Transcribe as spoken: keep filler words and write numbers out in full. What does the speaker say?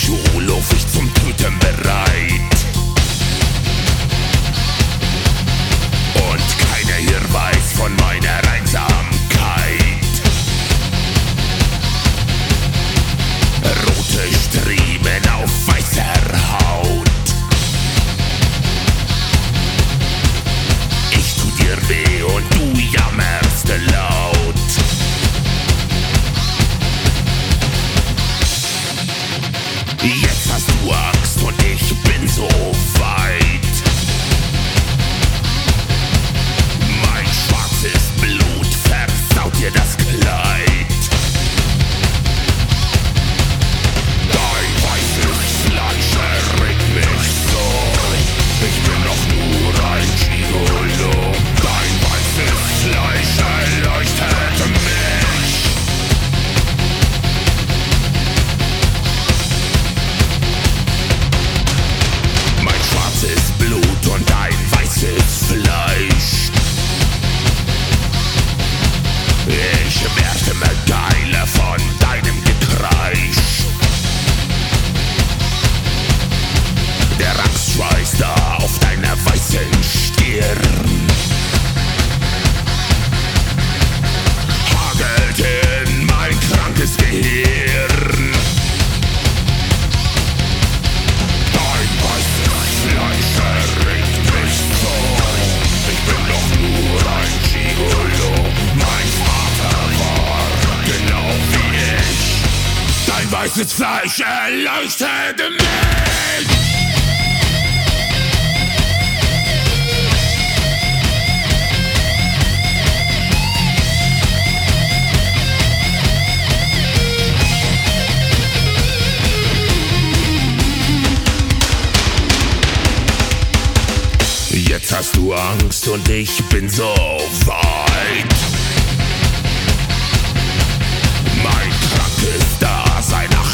Schulhof, ich zum Töten bereit. Und keiner hier weiß von meiner Einsamkeit. Rote Striemen auf weißer Haut. Ich tu dir weh und du jammerst laut. Jetzt hast du Angst und ich bin so weit. Mein schwarzes Blut versaut dir das Kleid. Dein weißes Fleisch erregt mich so. Ich bin doch nur ein Gigolo. Dein weißes Fleisch erleuchtet mich. Mein schwarzes Blut und dein weißes Fleisch. Ich werde immer geiler von deinem Gekreisch. Der Angstschweiß da auf deiner weißen Stirn hagelt in mein krankes Gehirn. Dein weißes Fleisch erregt mich so. Ich bin doch nur ein Gigolo. Mein Vater war genau wie ich. Dein weißes Fleisch erleuchtet mich. Jetzt hast du Angst und ich bin so weit. Mein krankes Dasein nach